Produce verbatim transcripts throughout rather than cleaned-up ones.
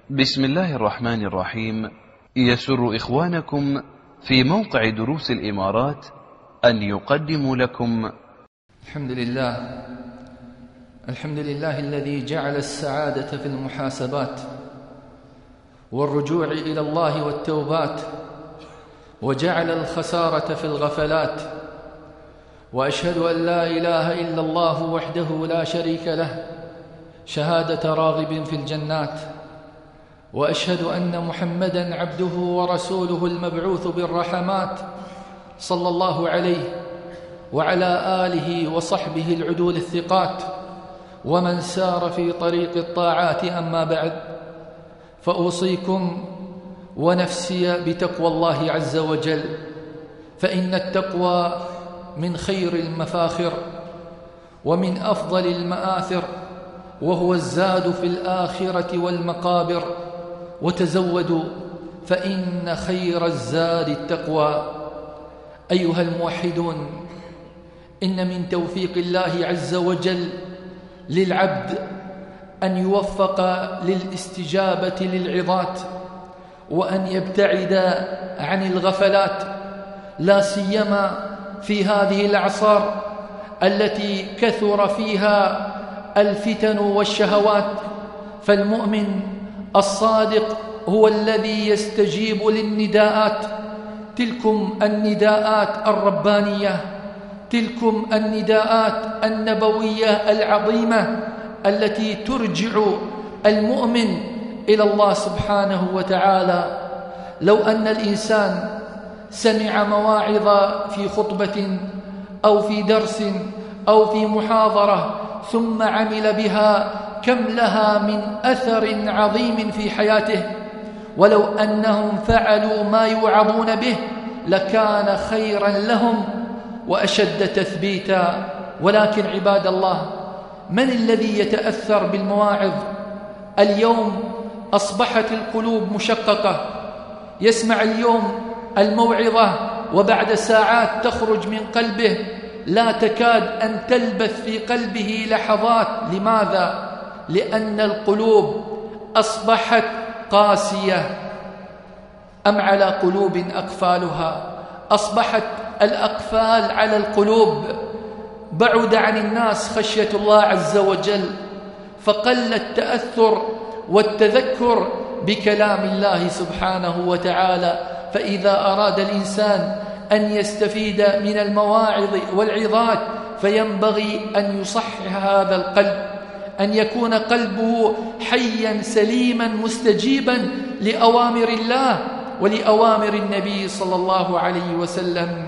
بسم الله الرحمن الرحيم. يسر إخوانكم في موقع دروس الإمارات أن يقدموا لكم الحمد لله الحمد لله الذي جعل السعادة في المحاسبات والرجوع إلى الله والتوبات، وجعل الخسارة في الغفلات. وأشهد أن لا إله إلا الله وحده لا شريك له شهادة راغب في الجنات، وأشهد أن محمدًا عبده ورسوله المبعوث بالرحمات صلى الله عليه وعلى آله وصحبه العدول الثقات ومن سار في طريق الطاعات. أما بعد، فأوصيكم ونفسي بتقوى الله عز وجل، فإن التقوى من خير المفاخر ومن أفضل المآثر، وهو الزاد في الآخرة والمقابر. وتزودوا فإن خير الزاد التقوى. أيها الموحدون، إن من توفيق الله عز وجل للعبد أن يوفق للاستجابة للعظات، وأن يبتعد عن الغفلات، لا سيما في هذه الأعصار التي كثر فيها الفتن والشهوات. فالمؤمن الصادق هو الذي يستجيب للنداءات، تلكم النداءات الربانية، تلكم النداءات النبوية العظيمة التي ترجع المؤمن إلى الله سبحانه وتعالى. لو أن الإنسان سمع مواعظ في خطبة أو في درس أو في محاضرة ثم عمل بها، كم لها من أثر عظيم في حياته. ولو أنهم فعلوا ما يوعظون به لكان خيرا لهم وأشد تثبيتا. ولكن عباد الله، من الذي يتأثر بالمواعظ؟ اليوم أصبحت القلوب مشققة، يسمع اليوم الموعظة وبعد ساعات تخرج من قلبه، لا تكاد أن تلبث في قلبه لحظات. لماذا؟ لأن القلوب أصبحت قاسية. أم على قلوب أقفالها؟ أصبحت الأقفال على القلوب. بعد عن الناس خشية الله عز وجل، فقل التأثر والتذكر بكلام الله سبحانه وتعالى. فإذا أراد الإنسان أن يستفيد من المواعظ والعظات فينبغي أن يصحح هذا القلب، أن يكون قلبه حيا سليما مستجيبا لأوامر الله ولأوامر النبي صلى الله عليه وسلم.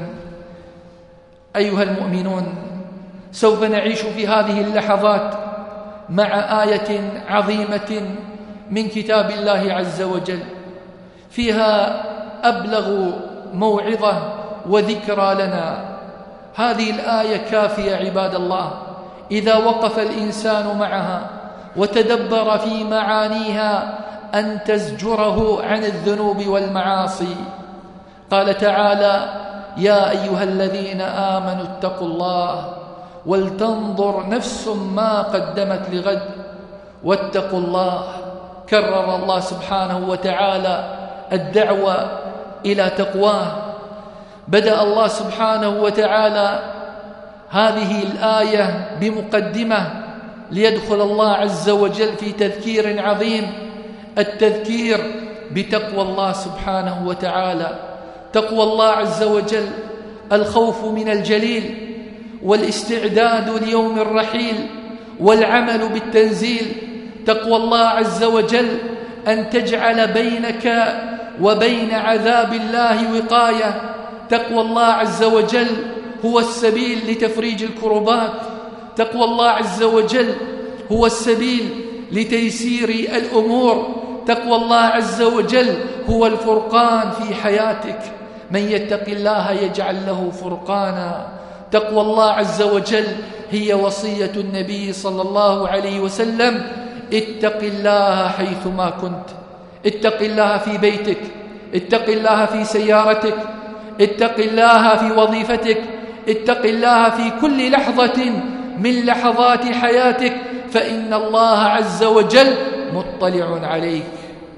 أيها المؤمنون، سوف نعيش في هذه اللحظات مع آية عظيمة من كتاب الله عز وجل، فيها أبلغ موعظة وذكرى لنا. هذه الآية كافية عباد الله إذا وقف الإنسان معها وتدبر في معانيها أن تزجره عن الذنوب والمعاصي. قال تعالى: يا أيها الذين آمنوا اتقوا الله ولتنظر نفس ما قدمت لغد واتقوا الله. كرر الله سبحانه وتعالى الدعوة إلى تقواه. بدأ الله سبحانه وتعالى هذه الآية بمقدمة ليدخل الله عز وجل في تذكير عظيم، التذكير بتقوى الله سبحانه وتعالى. تقوى الله عز وجل الخوف من الجليل، والاستعداد ليوم الرحيل، والعمل بالتنزيل. تقوى الله عز وجل أن تجعل بينك وبين عذاب الله وقاية. تقوى الله عز وجل هو السبيل لتفريج الكربات. تقوى الله عز وجل هو السبيل لتيسير الأمور. تقوى الله عز وجل هو الفرقان في حياتك. من يتق الله يجعل له فرقانا. تقوى الله عز وجل هي وصية النبي صلى الله عليه وسلم: اتق الله حيثما كنت. اتق الله في بيتك، اتق الله في سيارتك، اتق الله في وظيفتك، اتق الله في كل لحظة من لحظات حياتك، فإن الله عز وجل مطلع عليك.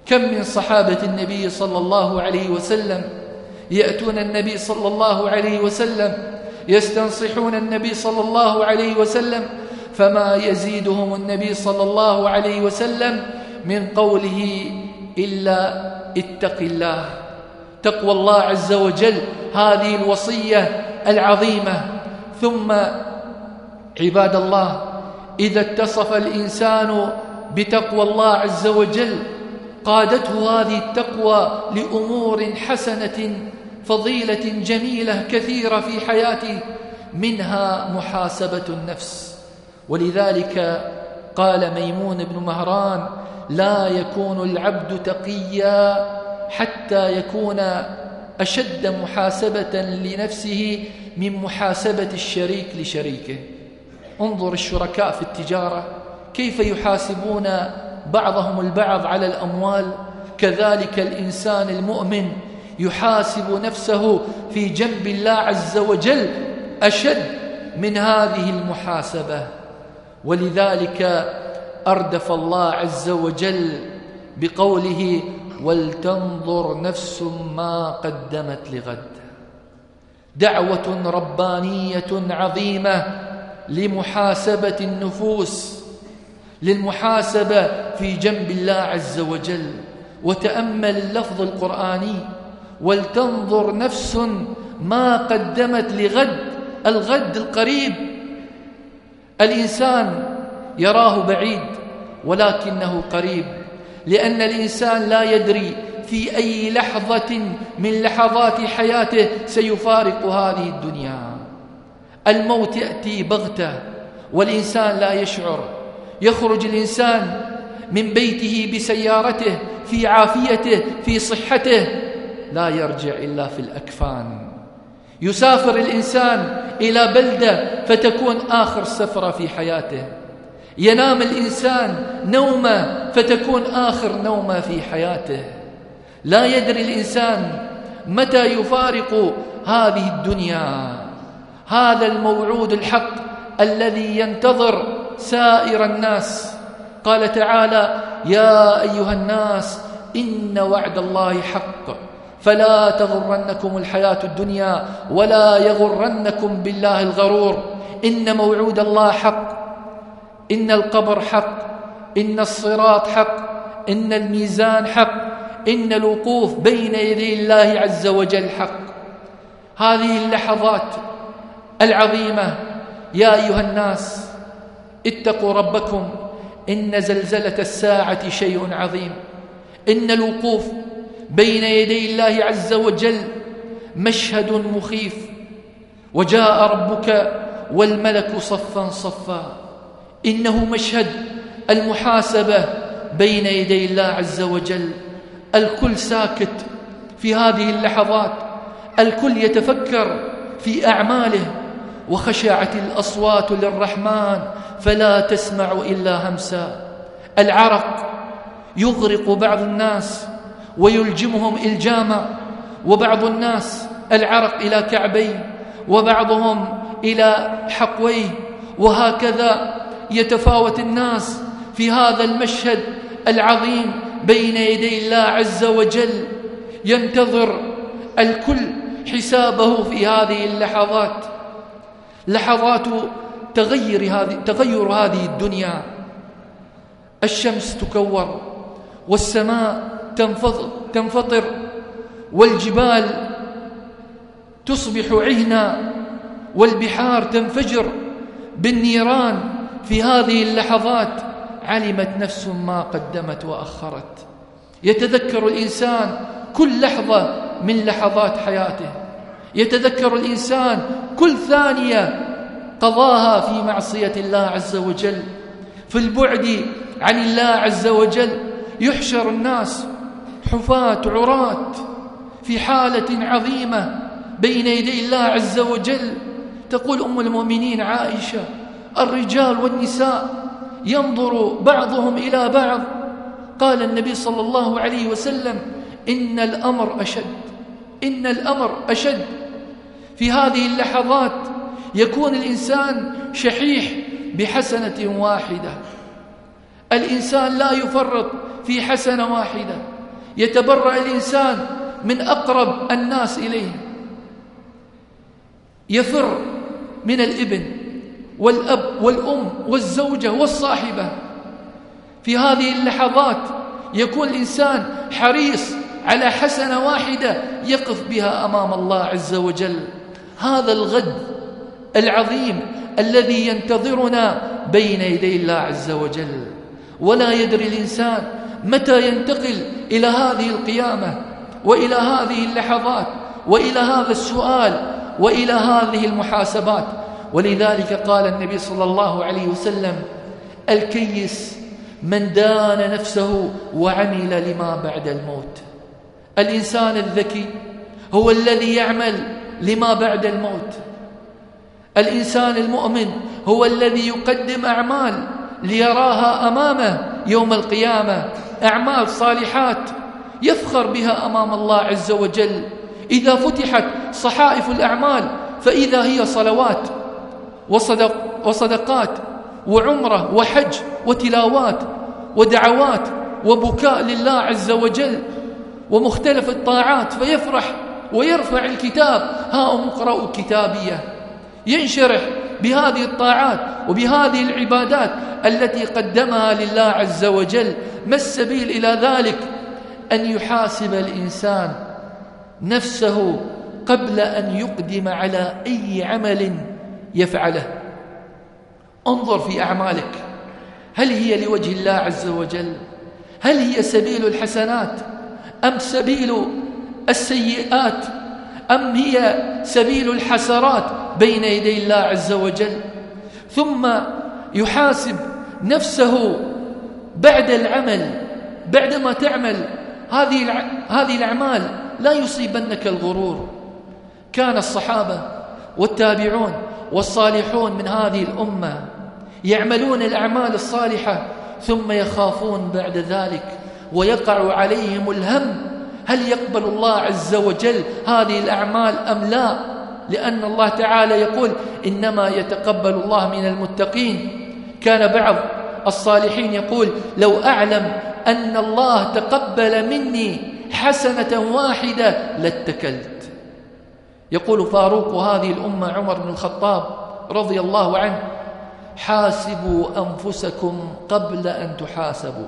كم من صحابة النبي صلى الله عليه وسلم يأتون النبي صلى الله عليه وسلم يستنصحون النبي صلى الله عليه وسلم، فما يزيدهم النبي صلى الله عليه وسلم من قوله إلا اتق الله. تقوى الله عز وجل هذه الوصية العظيمة. ثم عباد الله، إذا اتصف الإنسان بتقوى الله عز وجل قادته هذه التقوى لأمور حسنة فضيلة جميلة كثيرة في حياته، منها محاسبة النفس. ولذلك قال ميمون بن مهران: لا يكون العبد تقيا حتى يكون أشد محاسبة لنفسه من محاسبة الشريك لشريكه. انظر الشركاء في التجارة كيف يحاسبون بعضهم البعض على الأموال، كذلك الإنسان المؤمن يحاسب نفسه في جنب الله عز وجل أشد من هذه المحاسبة. ولذلك أردف الله عز وجل بقوله: ولتنظر نفس ما قدمت لغد. دعوة ربانية عظيمة لمحاسبة النفوس، للمحاسبة في جنب الله عز وجل. وتأمل اللفظ القرآني: ولتنظر نفس ما قدمت لغد. الغد القريب الإنسان يراه بعيد ولكنه قريب، لأن الإنسان لا يدري في أي لحظة من لحظات حياته سيفارق هذه الدنيا. الموت يأتي بغتة والإنسان لا يشعر. يخرج الإنسان من بيته بسيارته في عافيته في صحته، لا يرجع إلا في الأكفان. يسافر الإنسان إلى بلدة فتكون آخر سفرة في حياته. ينام الإنسان نومة فتكون آخر نومة في حياته. لا يدري الإنسان متى يفارق هذه الدنيا. هذا الموعود الحق الذي ينتظر سائر الناس. قال تعالى: يا أيها الناس إن وعد الله حق فلا تغرنكم الحياة الدنيا ولا يغرنكم بالله الغرور. إن موعود الله حق، إن القبر حق، إن الصراط حق، إن الميزان حق، إن الوقوف بين يدي الله عز وجل حق. هذه اللحظات العظيمة يا أيها الناس اتقوا ربكم، إن زلزلة الساعة شيء عظيم. إن الوقوف بين يدي الله عز وجل مشهد مخيف. وجاء ربك والملك صفا صفا. إنه مشهد المحاسبة بين يدي الله عز وجل. الكل ساكت في هذه اللحظات، الكل يتفكر في أعماله. وخشعت الأصوات للرحمن فلا تسمع إلا همسا. العرق يغرق بعض الناس ويلجمهم إلجاما، وبعض الناس العرق إلى كعبيه وبعضهم إلى حقويه، وهكذا يتفاوت الناس في هذا المشهد العظيم بين يدي الله عز وجل. ينتظر الكل حسابه في هذه اللحظات، لحظات تغير هذه تغير هذه الدنيا. الشمس تكور والسماء تنفطر والجبال تصبح عهنا والبحار تنفجر بالنيران. في هذه اللحظات علمت نفس ما قدمت وأخرت. يتذكر الإنسان كل لحظة من لحظات حياته. يتذكر الإنسان كل ثانية قضاها في معصية الله عز وجل، في البعد عن الله عز وجل. يحشر الناس حفاة عراة في حالة عظيمة بين يدي الله عز وجل. تقول أم المؤمنين عائشة: الرجال والنساء ينظر بعضهم إلى بعض. قال النبي صلى الله عليه وسلم: إن الأمر أشد، إن الأمر أشد. في هذه اللحظات يكون الإنسان شحيح بحسنة واحدة. الإنسان لا يفرط في حسنة واحدة. يتبرأ الإنسان من أقرب الناس إليه، يفر من الابن والأب والأم والزوجة والصاحبة. في هذه اللحظات يكون الإنسان حريص على حسنة واحدة يقف بها أمام الله عز وجل. هذا الغد العظيم الذي ينتظرنا بين يدي الله عز وجل، ولا يدري الإنسان متى ينتقل إلى هذه القيامة وإلى هذه اللحظات وإلى هذا السؤال وإلى هذه المحاسبات. ولذلك قال النبي صلى الله عليه وسلم: الكيس من دان نفسه وعمل لما بعد الموت. الإنسان الذكي هو الذي يعمل لما بعد الموت. الإنسان المؤمن هو الذي يقدم أعمال ليراها أمامه يوم القيامة، أعمال صالحات يفخر بها أمام الله عز وجل. إذا فتحت صحائف الأعمال فإذا هي صلوات وصدق وصدقات وعمرة وحج وتلاوات ودعوات وبكاء لله عز وجل ومختلف الطاعات، فيفرح ويرفع الكتاب: ها اقرأوا كتابيه. ينشرح بهذه الطاعات وبهذه العبادات التي قدمها لله عز وجل. ما السبيل إلى ذلك؟ أن يحاسب الإنسان نفسه قبل أن يقدم على أي عمل يفعله. انظر في أعمالك، هل هي لوجه الله عز وجل؟ هل هي سبيل الحسنات أم سبيل السيئات أم هي سبيل الحسرات بين يدي الله عز وجل؟ ثم يحاسب نفسه بعد العمل، بعدما تعمل هذه هذه الأعمال لا يصيبنك الغرور. كان الصحابة والتابعون والصالحون من هذه الأمة يعملون الأعمال الصالحة ثم يخافون بعد ذلك ويقع عليهم الهم: هل يقبل الله عز وجل هذه الأعمال أم لا؟ لأن الله تعالى يقول: إنما يتقبل الله من المتقين. كان بعض الصالحين يقول: لو أعلم أن الله تقبل مني حسنة واحدة لاتكلت. يقول فاروق هذه الأمة عمر بن الخطاب رضي الله عنه: حاسبوا أنفسكم قبل أن تحاسبوا،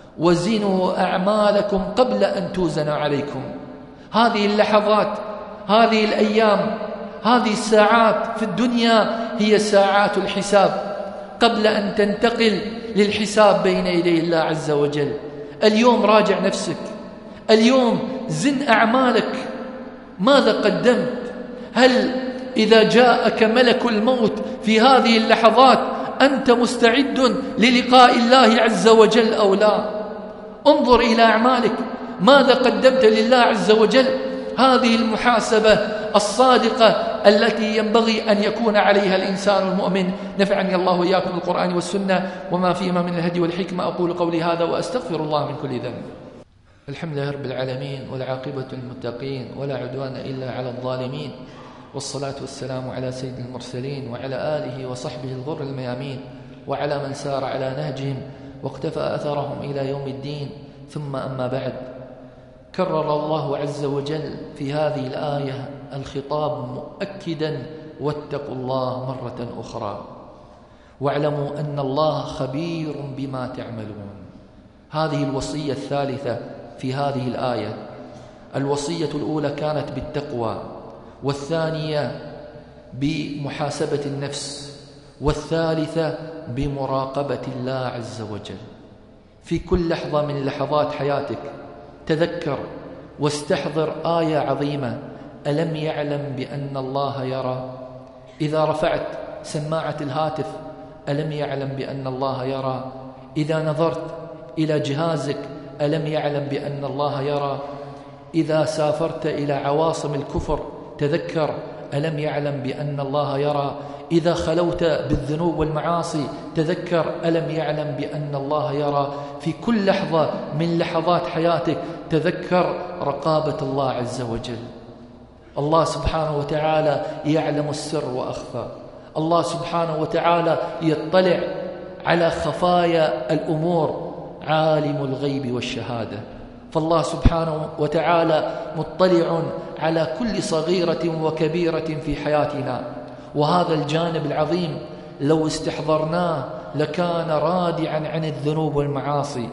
وزنوا أعمالكم قبل أن توزن عليكم. هذه اللحظات، هذه الأيام، هذه الساعات في الدنيا هي ساعات الحساب قبل أن تنتقل للحساب بين يدي الله عز وجل. اليوم راجع نفسك، اليوم زن أعمالك، ماذا قدمت؟ هل إذا جاءك ملك الموت في هذه اللحظات أنت مستعد للقاء الله عز وجل أو لا؟ انظر إلى أعمالك، ماذا قدمت لله عز وجل؟ هذه المحاسبة الصادقة التي ينبغي أن يكون عليها الإنسان المؤمن. نفعني الله وإياكم بالقرآن والسنة وما فيهما من الهدي والحكمة. أقول قولي هذا وأستغفر الله من كل ذنب. الحمد لله رب العالمين، والعاقبة للمتقين، ولا عدوان إلا على الظالمين، والصلاة والسلام على سيد المرسلين وعلى آله وصحبه الغر الميامين، وعلى من سار على نهجهم واقتفى أثرهم إلى يوم الدين. ثم أما بعد، كرر الله عز وجل في هذه الآية الخطاب مؤكدا: واتقوا الله مرة أخرى، واعلموا أن الله خبير بما تعملون. هذه الوصية الثالثة في هذه الآية. الوصية الأولى كانت بالتقوى، والثانية بمحاسبة النفس، والثالثة بمراقبة الله عز وجل. في كل لحظة من لحظات حياتك تذكر واستحضر آية عظيمة: ألم يعلم بأن الله يرى؟ إذا رفعت سماعة الهاتف ألم يعلم بأن الله يرى؟ إذا نظرت إلى جهازك ألم يعلم بأن الله يرى؟ إذا سافرت إلى عواصم الكفر تذكر: ألم يعلم بأن الله يرى؟ إذا خلوت بالذنوب والمعاصي تذكر: ألم يعلم بأن الله يرى؟ في كل لحظة من لحظات حياتك تذكر رقابة الله عز وجل. الله سبحانه وتعالى يعلم السر وأخفى، الله سبحانه وتعالى يطلع على خفايا الأمور، عالم الغيب والشهادة. فالله سبحانه وتعالى مطلع على كل صغيرة وكبيرة في حياتنا، وهذا الجانب العظيم لو استحضرناه لكان رادعا عن الذنوب والمعاصي.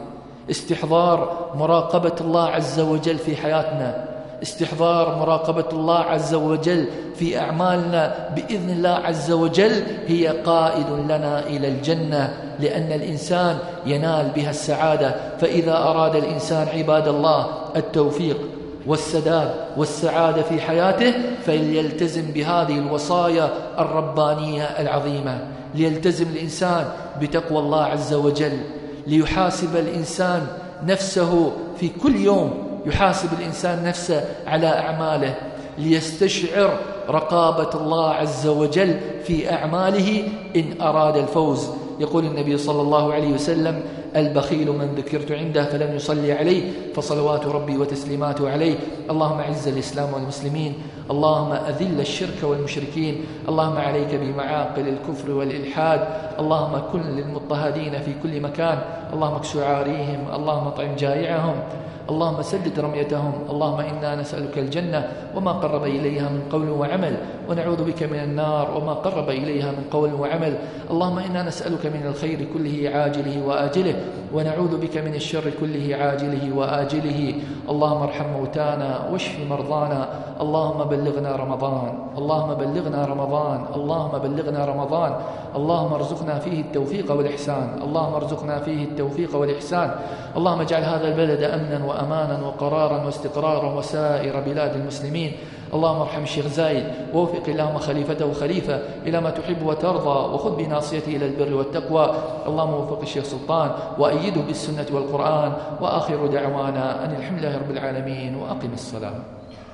استحضار مراقبة الله عز وجل في حياتنا، استحضار مراقبة الله عز وجل في أعمالنا بإذن الله عز وجل هي قائد لنا إلى الجنة، لأن الإنسان ينال بها السعادة. فإذا أراد الإنسان عباد الله التوفيق والسداد والسعادة في حياته فليلتزم بهذه الوصايا الربانية العظيمة. ليلتزم الإنسان بتقوى الله عز وجل، ليحاسب الإنسان نفسه في كل يوم، يحاسب الإنسان نفسه على أعماله، ليستشعر رقابة الله عز وجل في أعماله إن أراد الفوز. يقول النبي صلى الله عليه وسلم: البخيل من ذكرت عنده فلم يصلي عليه فصلوات ربي وتسليماته عليه. اللهم أعز الإسلام والمسلمين، اللهم أذل الشرك والمشركين، اللهم عليك بمعاقل الكفر والإلحاد، اللهم كن للمضطهدين في كل مكان، اللهم اكس عاريهم، اللهم اطعم جائعهم، اللهم سدد رميتهم. اللهم إنا نسألك الجنة وما قرب إليها من قول وعمل، ونعوذ بك من النار وما قرب إليها من قول وعمل. اللهم إنا نسألك من الخير كله عاجله وآجله، ونعوذ بك من الشر كله عاجله وآجله. اللهم ارحم موتانا واشف مرضانا، اللهم بلغنا رمضان، اللهم بلغنا رمضان، اللهم بلغنا رمضان، اللهم ارزقنا فيه التوفيق والإحسان، اللهم ارزقنا فيه التوفيق والإحسان. اللهم اجعل هذا البلد أمنا وأمانا وقرارا واستقرارا وسائر بلاد المسلمين. اللهم ارحم الشيخ زايد، ووفق اللهم خليفته خليفة إلى ما تحب وترضى، وخذ بناصيته إلى البر والتقوى. اللهم وفق الشيخ سلطان وأيده بالسنة والقرآن. وآخر دعوانا أن الحمد لله رب العالمين، وأقم الصلاة.